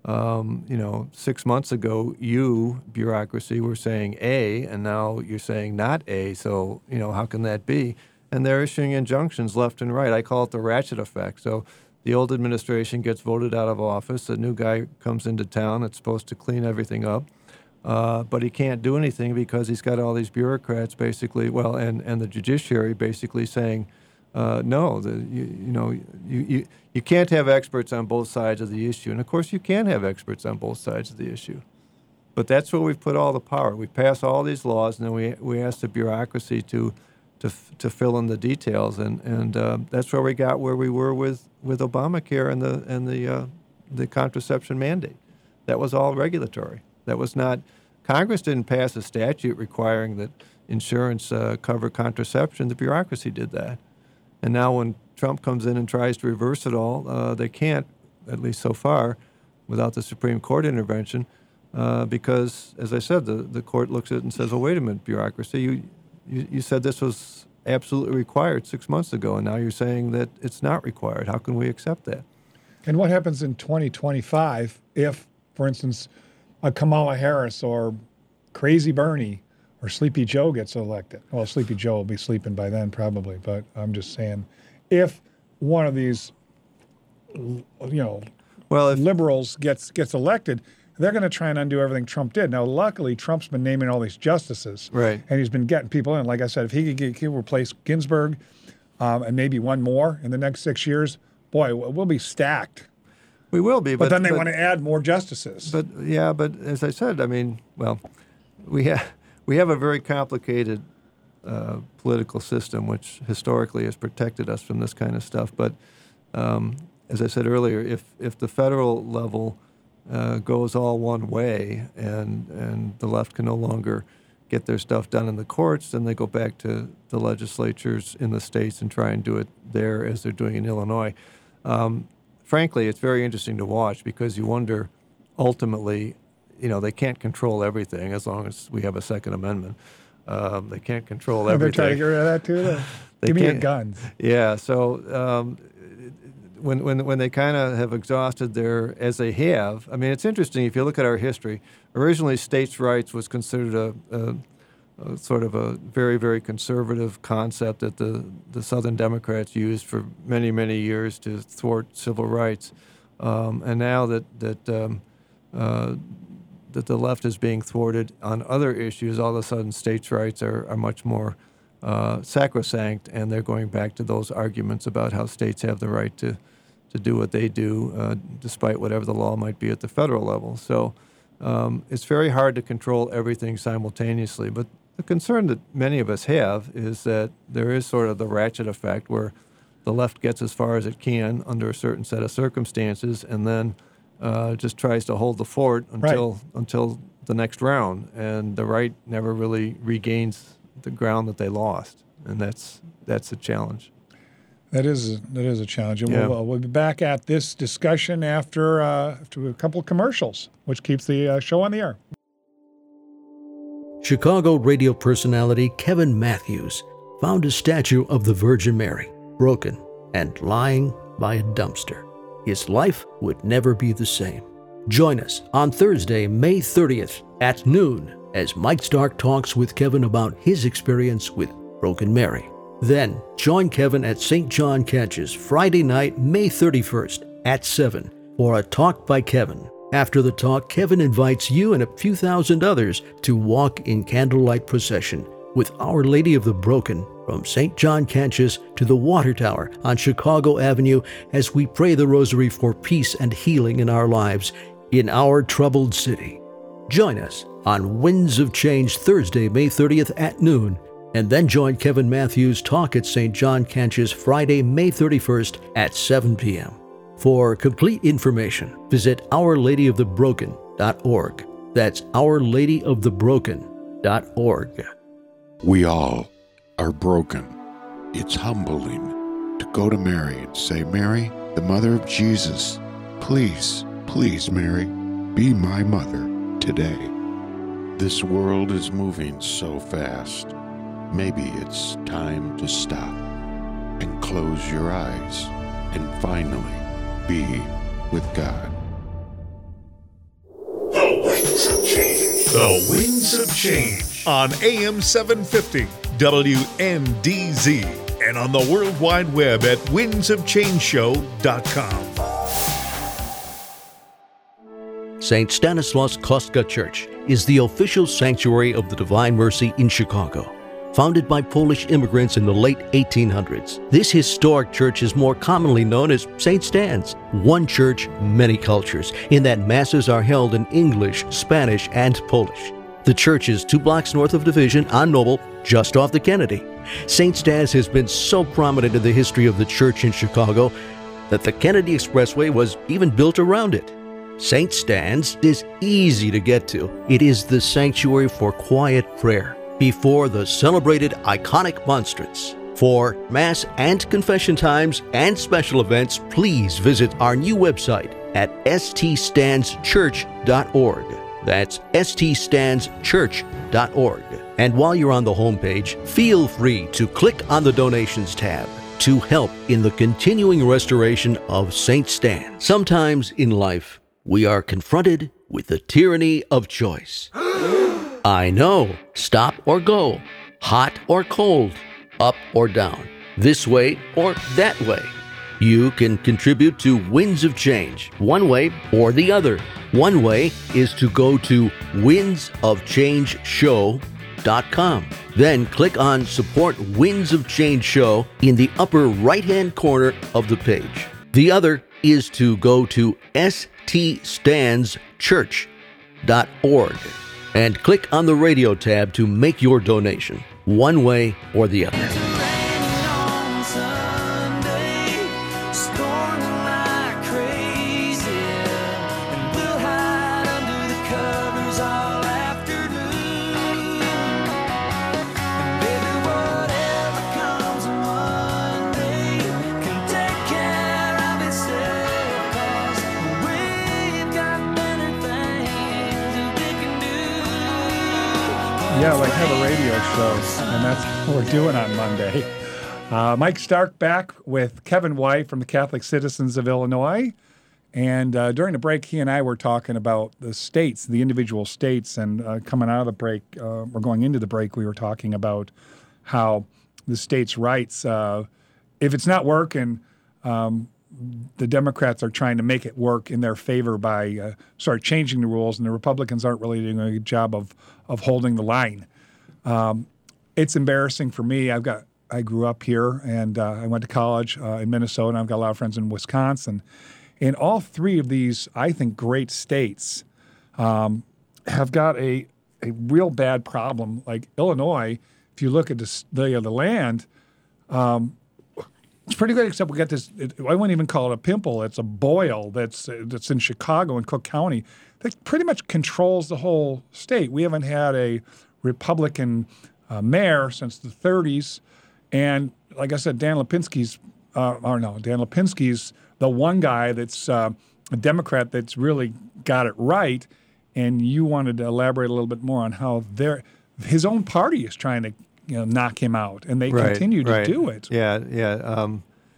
6 months ago, you, bureaucracy, were saying A, and now you're saying not A, so, how can that be? And they're issuing injunctions left and right. I call it the ratchet effect. So the old administration gets voted out of office, a new guy comes into town that's supposed to clean everything up, but he can't do anything because he's got all these bureaucrats basically, and the judiciary basically saying, no, you can't have experts on both sides of the issue. And of course you can have experts on both sides of the issue. But that's where we've put all the power. We pass all these laws, and then we ask the bureaucracy to fill in the details, and that's where we got where we were with Obamacare and the contraception mandate. That was all regulatory. That was not. Congress didn't pass a statute requiring that insurance cover contraception. The bureaucracy did that, and now when Trump comes in and tries to reverse it all, they can't, at least so far, without the Supreme Court intervention, because, as I said, the court looks at it and says, "Well, wait a minute, bureaucracy, you said this was absolutely required 6 months ago, and now you're saying that it's not required. How can we accept that?" And what happens in 2025 if, for instance, a Kamala Harris or Crazy Bernie or Sleepy Joe gets elected? Well, Sleepy Joe will be sleeping by then probably, but I'm just saying, if one of these, liberals gets elected, they're going to try and undo everything Trump did. Now, luckily, Trump's been naming all these justices, right? And he's been getting people in. Like I said, if he could replace Ginsburg and maybe one more in the next 6 years, boy, we'll be stacked. We will be, but then they want to add more justices. But as I said, we have a very complicated political system, which historically has protected us from this kind of stuff. But as I said earlier, if the federal level goes all one way and the left can no longer get their stuff done in the courts, then they go back to the legislatures in the states and try and do it there as they're doing in Illinois. Frankly, it's very interesting to watch because you wonder, ultimately, they can't control everything as long as we have a Second Amendment. They can't control everything. They're trying to get rid of that too, though. Give me your guns. Yeah, so when they kind of have exhausted as they have, it's interesting if you look at our history. Originally, states' rights was considered a sort of a very, very conservative concept that the Southern Democrats used for many, many years to thwart civil rights. And now that the left is being thwarted on other issues, all of a sudden states' rights are much more sacrosanct, and they're going back to those arguments about how states have the right to do what they do, despite whatever the law might be at the federal level. So it's very hard to control everything simultaneously. But the concern that many of us have is that there is sort of the ratchet effect where the left gets as far as it can under a certain set of circumstances and then just tries to hold the fort until the next round. And the right never really regains the ground that they lost. And that's a challenge. That is a challenge. And Yeah. we'll be back at this discussion after a couple of commercials, which keeps the show on the air. Chicago radio personality Kevin Matthews found a statue of the Virgin Mary, broken and lying by a dumpster. His life would never be the same. Join us on Thursday, May 30th at noon as Mike Stark talks with Kevin about his experience with Broken Mary. Then join Kevin at St. John Catches Friday night, May 31st at 7 for a Talk by Kevin. After the talk, Kevin invites you and a few thousand others to walk in candlelight procession with Our Lady of the Broken from St. John Catches to the Water Tower on Chicago Avenue as we pray the rosary for peace and healing in our lives. in our troubled city. Join us on Winds of Change Thursday, May 30th at noon, and then join Kevin Matthews' talk at St. John Canch's Friday, May 31st at 7 p.m. For complete information, visit OurLadyOfTheBroken.org. That's OurLadyOfTheBroken.org. We all are broken. It's humbling to go to Mary and say, Mary, the mother of Jesus, please, please, Mary, be my mother today. This world is moving so fast. Maybe it's time to stop and close your eyes and finally be with God. The Winds of Change. The Winds of Change on AM 750 WNDZ and on the World Wide Web at windsofchangeshow.com. St. Stanislaus Kostka Church is the official sanctuary of the Divine Mercy in Chicago. Founded by Polish immigrants in the late 1800s, this historic church is more commonly known as St. Stan's. One church, many cultures, in that masses are held in English, Spanish, and Polish. The church is 2 blocks north of Division on Noble, just off the Kennedy. St. Stan's has been so prominent in the history of the church in Chicago that the Kennedy Expressway was even built around it. St. Stan's is easy to get to. It is the sanctuary for quiet prayer before the celebrated iconic monstrance. For Mass and confession times and special events, please visit our new website at ststandschurch.org. That's ststandschurch.org. And while you're on the homepage, feel free to click on the Donations tab to help in the continuing restoration of St. Stan. Sometimes in life, we are confronted with the tyranny of choice. I know, stop or go, hot or cold, up or down, this way or that way. You can contribute to Winds of Change, one way or the other. One way is to go to windsofchangeshow.com. Then click on Support Winds of Change Show in the upper right-hand corner of the page. The other is to go to ststandschurch.org and click on the radio tab to make your donation, one way or the other. Yeah, like have a radio show, and that's what we're doing on Monday. Mike Stark back with Kevin White from the Catholic Citizens of Illinois. And during the break, he and I were talking about the states, the individual states, and coming out of the break, or going into the break, we were talking about how the states' rights, if it's not working, the Democrats are trying to make it work in their favor by start changing the rules, and the Republicans aren't really doing a good job of holding the line. It's embarrassing for me. I grew up here, and I went to college in Minnesota. I've got a lot of friends in Wisconsin. And all three of these, I think, great states have got a real bad problem. Like Illinois, if you look at the land, it's pretty good, except we got this, I wouldn't even call it a pimple. It's a boil that's in Chicago and Cook County that pretty much controls the whole state. We haven't had a Republican mayor since the 30s. And like I said, Dan Lipinski's the one guy that's a Democrat that's really got it right. And you wanted to elaborate a little bit more on how his own party is trying to knock him out, and they continue to do it. Yeah.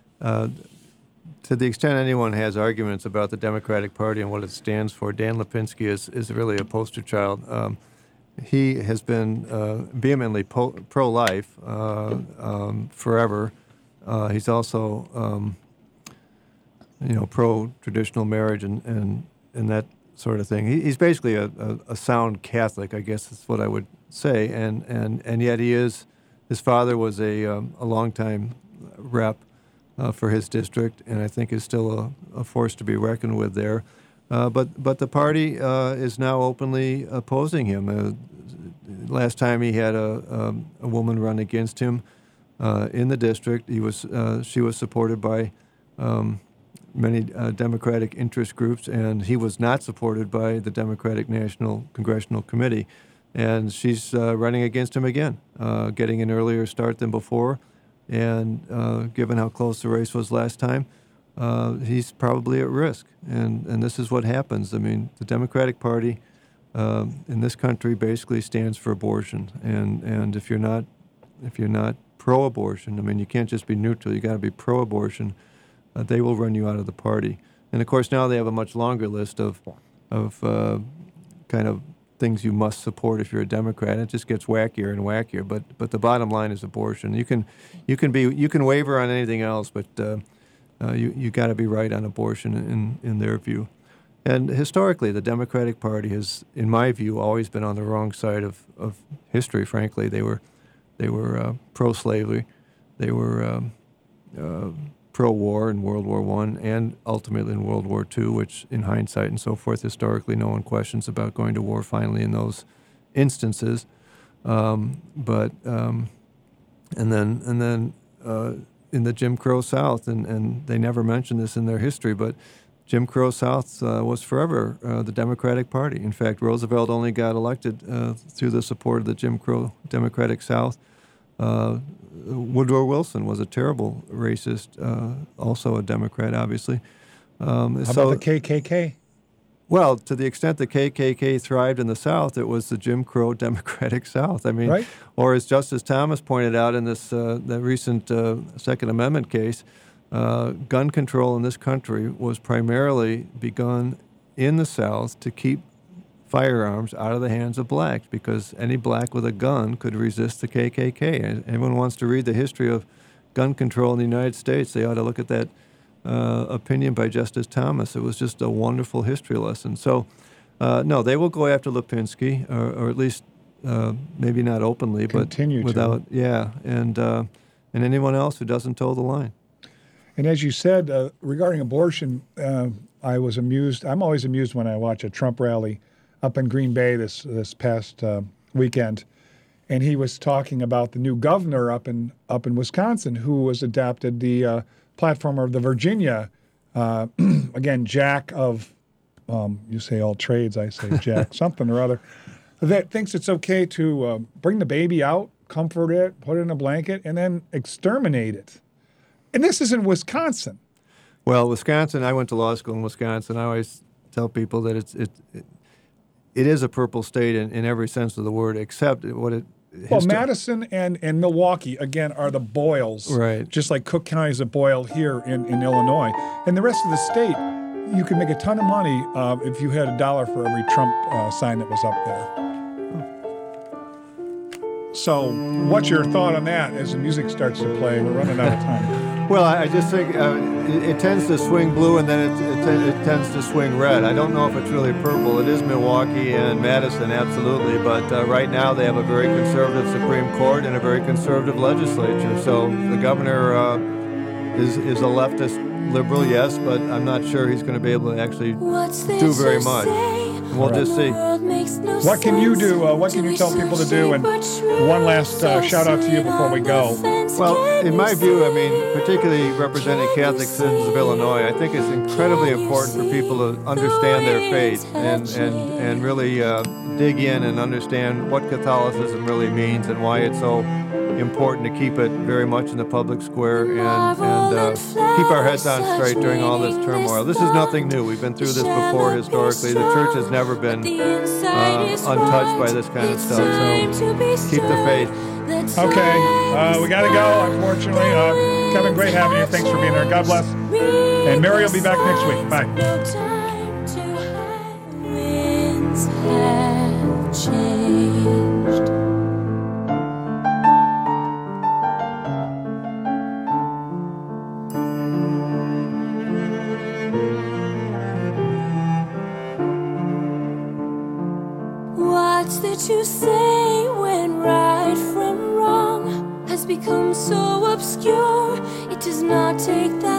To the extent anyone has arguments about the Democratic Party and what it stands for, Dan Lipinski is really a poster child. He has been vehemently pro-life forever. He's also, pro-traditional marriage and that sort of thing. He's basically a sound Catholic, I guess is what I would say. And yet his father was a longtime rep for his district, and I think is still a force to be reckoned with there. But the party is now openly opposing him. Last time he had a woman run against him in the district. She was supported by many Democratic interest groups, and he was not supported by the Democratic National Congressional Committee. And she's running against him again, getting an earlier start than before. And given how close the race was last time, he's probably at risk. And this is what happens. I mean, the Democratic Party in this country basically stands for abortion. And if you're not pro-abortion, I mean, you can't just be neutral. You got to be pro-abortion. They will run you out of the party. And of course, now they have a much longer list of kind of things you must support if you're a Democrat. It just gets wackier and wackier. But the bottom line is abortion. You can waver on anything else, but you got to be right on abortion in their view. And historically, the Democratic Party has, in my view, always been on the wrong side of history. Frankly, they were pro-slavery. They were pro-war in World War I and ultimately in World War II, which in hindsight and so forth, historically, no one questions about going to war finally in those instances. And then in the Jim Crow South, and they never mention this in their history, but Jim Crow South was forever the Democratic Party. In fact, Roosevelt only got elected through the support of the Jim Crow Democratic South. Woodrow Wilson was a terrible racist, also a Democrat, obviously. How about the KKK? Well, to the extent the KKK thrived in the South, it was the Jim Crow Democratic South. I mean, right? Or as Justice Thomas pointed out in this the recent Second Amendment case, gun control in this country was primarily begun in the South to keep firearms out of the hands of blacks, because any black with a gun could resist the KKK. And anyone wants to read the history of gun control in the United States, they ought to look at that opinion by Justice Thomas. It was just a wonderful history lesson. So, no, they will go after Lipinski, or at least maybe not openly, continue but without, and anyone else who doesn't toe the line. And as you said, regarding abortion, I was amused. I'm always amused when I watch a Trump rally up in Green Bay this past weekend, and he was talking about the new governor up in Wisconsin, who was adopted the platform of the Virginia, again, Jack of, you say all trades, I say Jack, something or other, that thinks it's okay to bring the baby out, comfort it, put it in a blanket, and then exterminate it. And this is in Wisconsin. Well, Wisconsin, I went to law school in Wisconsin. I always tell people that it is a purple state in every sense of the word, except what it... Well, Madison and Milwaukee, again, are the boils. Right. Just like Cook County is a boil here in Illinois. And the rest of the state, you can make a ton of money if you had $1 for every Trump sign that was up there. So what's your thought on that as the music starts to play? We're running out of time. Well, I just think it tends to swing blue, and then it tends to swing red. I don't know if it's really purple. It is Milwaukee and Madison, absolutely. But right now they have a very conservative Supreme Court and a very conservative legislature. So the governor is a leftist liberal, yes, but I'm not sure he's going to be able to actually do very much. We'll just see. What can you do? What can you tell people to do? And one last shout out to you before we go. Well, in my view, I mean, particularly representing Catholic citizens of Illinois, I think it's incredibly important for people to understand their faith and really dig in and understand what Catholicism really means and why it's so important to keep it very much in the public square and keep our heads on straight during all this turmoil. This is nothing new. We've been through this before historically. The church has never been untouched by this kind of stuff, so keep the faith. Okay, we got to go, unfortunately. Kevin, great having you. Thanks for being here. God bless. And Mary will be back next week. Bye. What's there to say when right from wrong has become so obscure? It does not take that